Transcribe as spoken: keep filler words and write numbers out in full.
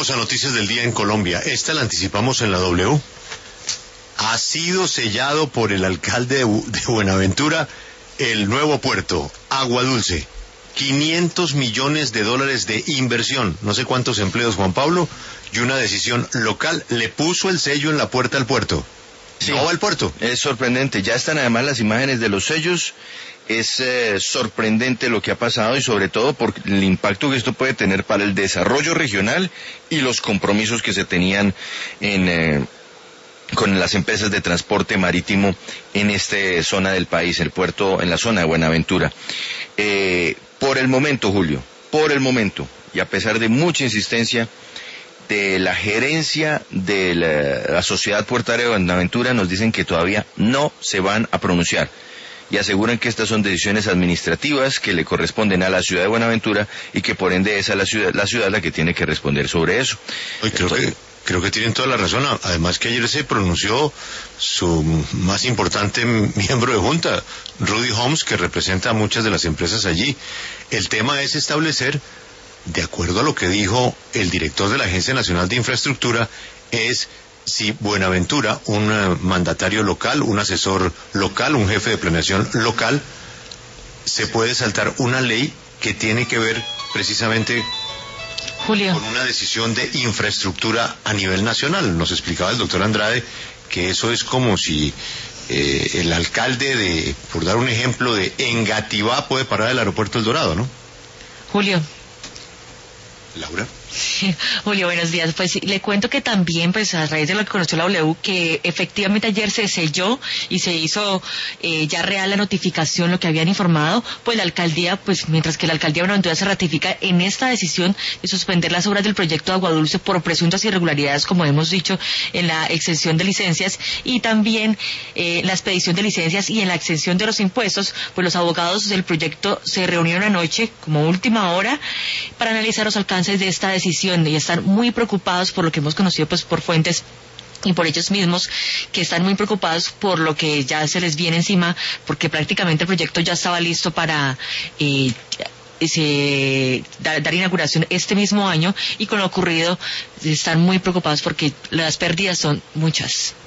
Vamos a noticias del día en Colombia. Esta la anticipamos en la W. Ha sido sellado por el alcalde de, de Buenaventura el nuevo puerto, Agua Dulce. quinientos millones de dólares de inversión, no sé cuántos empleos, Juan Pablo, y una decisión local le puso el sello en la puerta al puerto. Sí, no va al puerto. Es sorprendente, ya están además las imágenes de los sellos. Es eh, sorprendente lo que ha pasado y sobre todo por el impacto que esto puede tener para el desarrollo regional y los compromisos que se tenían en eh, con las empresas de transporte marítimo en esta zona del país, el puerto en la zona de Buenaventura. Eh, por el momento, Julio, por el momento, y a pesar de mucha insistencia de la gerencia de la, la Sociedad Puertoaérea de Buenaventura, nos dicen que todavía no se van a pronunciar. Y aseguran que estas son decisiones administrativas que le corresponden a la ciudad de Buenaventura y que por ende es a la ciudad la ciudad la que tiene que responder sobre eso. Oye, creo, Entonces, que, creo que tienen toda la razón. Además que ayer se pronunció su más importante miembro de junta, Rudy Holmes, que representa a muchas de las empresas allí. El tema es establecer, de acuerdo a lo que dijo el director de la Agencia Nacional de Infraestructura, es si Buenaventura, un uh, mandatario local, un asesor local, un jefe de planeación local, se puede saltar una ley que tiene que ver precisamente Julio. con una decisión de infraestructura a nivel nacional. Nos explicaba el doctor Andrade que eso es como si eh, el alcalde de, por dar un ejemplo, de Engativá puede parar el aeropuerto El Dorado, ¿no? Julio. Laura. Julio, buenos días. Pues sí, le cuento que también, pues a raíz de lo que conoció la W, que efectivamente ayer se selló y se hizo eh, ya real la notificación, lo que habían informado, pues la alcaldía, pues mientras que la alcaldía de Buenaventura se ratifica en esta decisión de suspender las obras del proyecto de Agua Dulce por presuntas irregularidades, como hemos dicho, en la exención de licencias y también eh, la expedición de licencias y en la exención de los impuestos, pues los abogados del proyecto se reunieron anoche como última hora para analizar los alcances de esta decisión y están muy preocupados por lo que hemos conocido pues por fuentes y por ellos mismos, que están muy preocupados por lo que ya se les viene encima, porque prácticamente el proyecto ya estaba listo para eh, se, dar, dar inauguración este mismo año, y con lo ocurrido están muy preocupados porque las pérdidas son muchas.